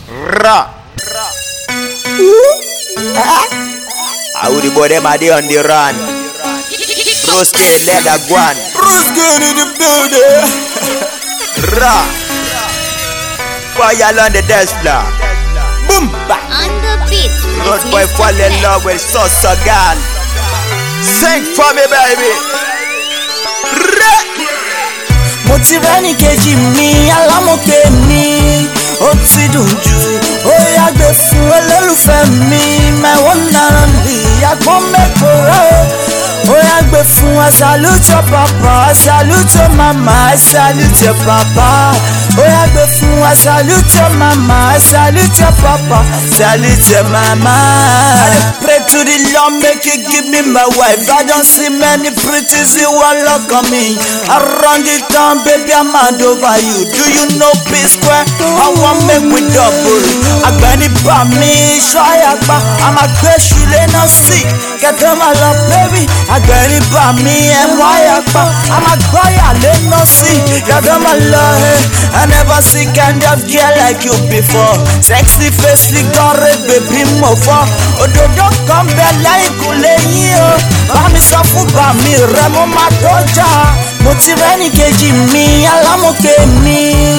Ra. I would the boy them a day on the run. Roasted leather guan. Roasted in the building. Ra. Fire on the dance floor. Boom. On the beat. Road boy fall in love with Sosa girl. Sing for me, baby. Ra. Mo ti rẹ́ni kejì mi alámọ̀kẹ́ mi ó ti dùn jù ó yá gbé fún olólùfẹ́ mi my one and only àgbọn mẹ́kọ̀ọ́ ó yá gbé fún I salute your papa I salute your mama I salute your papa ó yá gbé fún I salute your mama I salute your papa salute your mama. I dey pray to the Lord make you give me my wife I don see many pretties you wan lock on me around the town baby I'm mad over you do you know P-Square I wan make we double agbẹni bá mi ṣọ́ àyàgbá àmàgbéṣu lẹ́nà sí kẹ̀kẹ́ máa lọ baby agbẹni bá mi ẹ̀mú àyàgbá àmàgbọ́yà lẹ́nà sí kẹ̀kẹ́ máa lọ I never see kind of girl like you before sexy face figure baby mo fọ́ òdòdó kan bẹ lẹ́yìn kò lè yín o bá mi sọ fún bá mi rẹ mo máa dọ́jà mo ti rẹ́ni kejì mi alámọ̀kẹ́ mi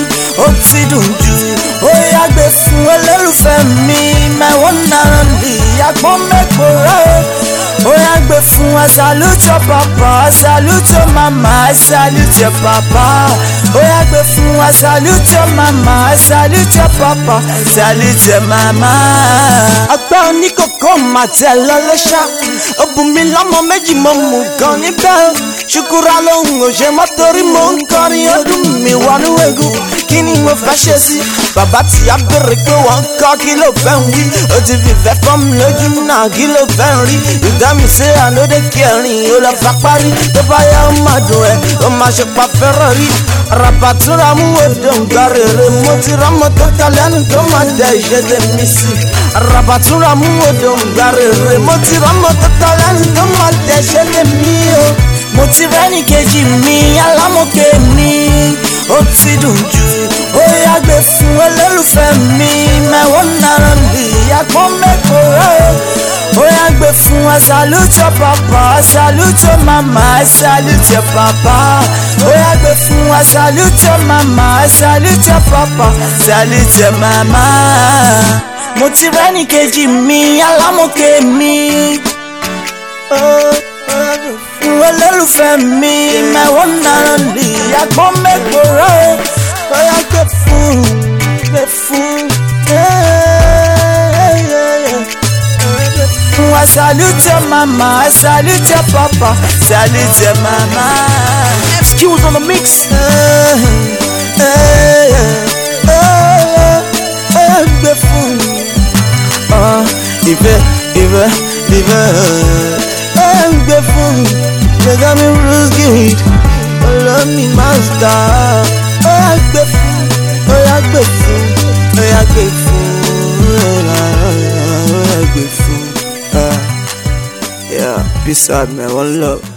ó ti dùn jù ó yá gbé fún olólùfẹ́ mi my one and only àgbọn mẹ́kọ̀ọ́ ó yá gbé fún I salute your papa I salute your mama I salute your papa ó yá gbé fún I salute your mama I salute your papa salute your mama. ọgbẹ́ oníkókó máa tẹ̀ lọ lọ́ṣà ó bù mí lọ́mọ méjì mo mú gan níbẹ̀ ṣùkúrà lóhùn òṣè mọ́ torí mo ń kọrin ọdún mi wọnú egun kí ni mo fẹ́ ṣe sí bàbá tí a béèrè pé wọ́n ń kọ́ kí ló fẹ́ ń wí ó ti fìfẹ́ fọ́ mi lójú náà kí ló fẹ́ ń rí ìgbà mi ṣe ànódé kẹrin ó lọ fà parí tó bá yá ó máa dùn ẹ́ ó máa ṣe pa fẹ́ràn rí rabatura mú odò ń gbà rere mo ti rọ́mọ tó ta lẹ́nu tó máa dẹ ìṣẹ́dẹ̀ mi sí rabatura mú odò ń gbà rere mo ti rọ́mọ tó ta lẹ́nu tó máa dẹ ìṣẹ́dẹ̀ mi o mo ti rẹ́ni kejì mi alámọ̀kẹ́ mi ó ti dùn jù ó yá gbé fún olólùfẹ́ mi my one and only àgbọn mẹ́kọ̀ọ́ ó yá gbé fún I salute your papa I salute your mama I salute your papa ó yá gbé fún I salute your mama I salute your papa salute your mama. mo ti rẹ́ni kejì mi alámọ̀kẹ́ mi fún olólùfẹ́ mi my one and only àgbọn mẹ́kọ̀ọ́ ó yá gbé fún I salute your mama, I salute your papa, salute your mama. Excuse on the mix. You got me rooskied, love me master. Yeah, peace out, man. One love.